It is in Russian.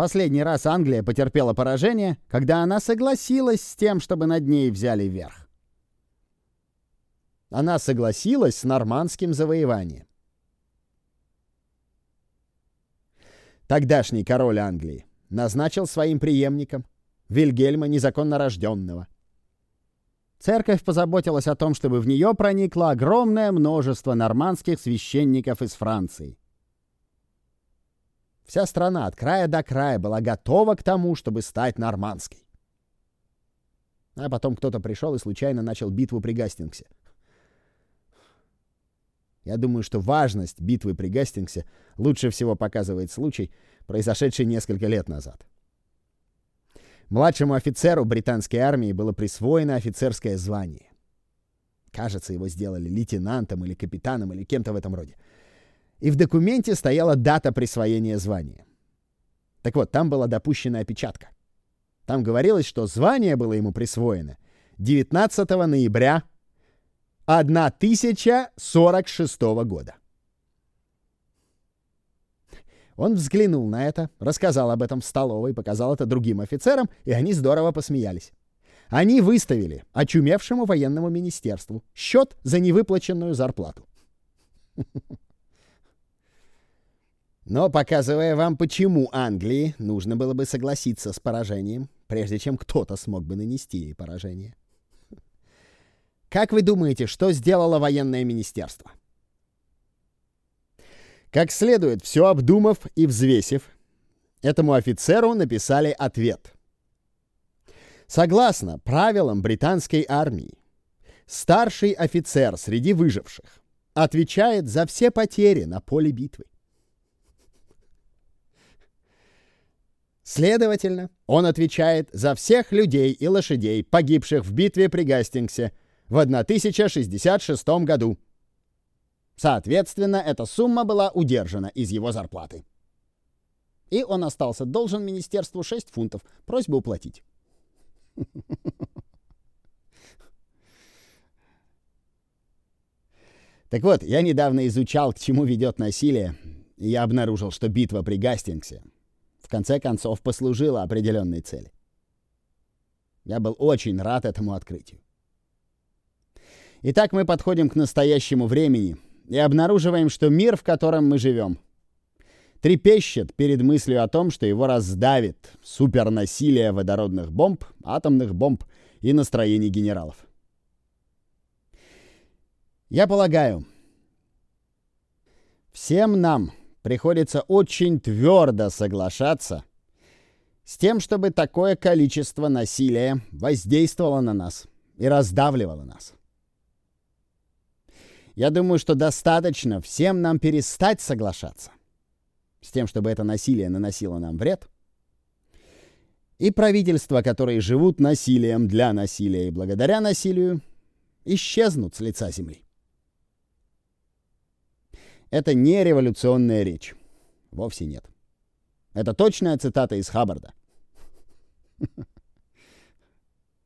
Последний раз Англия потерпела поражение, когда она согласилась с тем, чтобы над ней взяли верх. Она согласилась с нормандским завоеванием. Тогдашний король Англии назначил своим преемником Вильгельма незаконно рожденного. Церковь позаботилась о том, чтобы в нее проникло огромное множество нормандских священников из Франции. Вся страна от края до края была готова к тому, чтобы стать нормандской. А потом кто-то пришел и случайно начал битву при Гастингсе. Я думаю, что важность битвы при Гастингсе лучше всего показывает случай, произошедший несколько лет назад. Младшему офицеру британской армии было присвоено офицерское звание. Кажется, его сделали лейтенантом или капитаном или кем-то в этом роде. И в документе стояла дата присвоения звания. Так вот, там была допущена опечатка. Там говорилось, что звание было ему присвоено 19 ноября 1046 года. Он взглянул на это, рассказал об этом в столовой, показал это другим офицерам, и они здорово посмеялись. Они выставили очумевшему военному министерству счет за невыплаченную зарплату. Но, показывая вам, почему Англии нужно было бы согласиться с поражением, прежде чем кто-то смог бы нанести ей поражение. Как вы думаете, что сделало военное министерство? Как следует, все обдумав и взвесив, этому офицеру написали ответ. Согласно правилам британской армии, старший офицер среди выживших отвечает за все потери на поле битвы. Следовательно, он отвечает за всех людей и лошадей, погибших в битве при Гастингсе в 1066 году. Соответственно, эта сумма была удержана из его зарплаты. И он остался должен министерству 6 фунтов. Просьба уплатить. Так вот, я недавно изучал, к чему ведет насилие, и я обнаружил, что битва при Гастингсе в конце концов послужила определенной цели. Я был очень рад этому открытию. Итак, мы подходим к настоящему времени и обнаруживаем, что мир, в котором мы живем, трепещет перед мыслью о том, что его раздавит супернасилие водородных бомб, атомных бомб и настроений генералов. Я полагаю, всем нам приходится очень твердо соглашаться с тем, чтобы такое количество насилия воздействовало на нас и раздавливало нас. Я думаю, что достаточно всем нам перестать соглашаться с тем, чтобы это насилие наносило нам вред. И правительства, которые живут насилием для насилия и благодаря насилию, исчезнут с лица земли. Это не революционная речь. Вовсе нет. Это точная цитата из Хаббарда.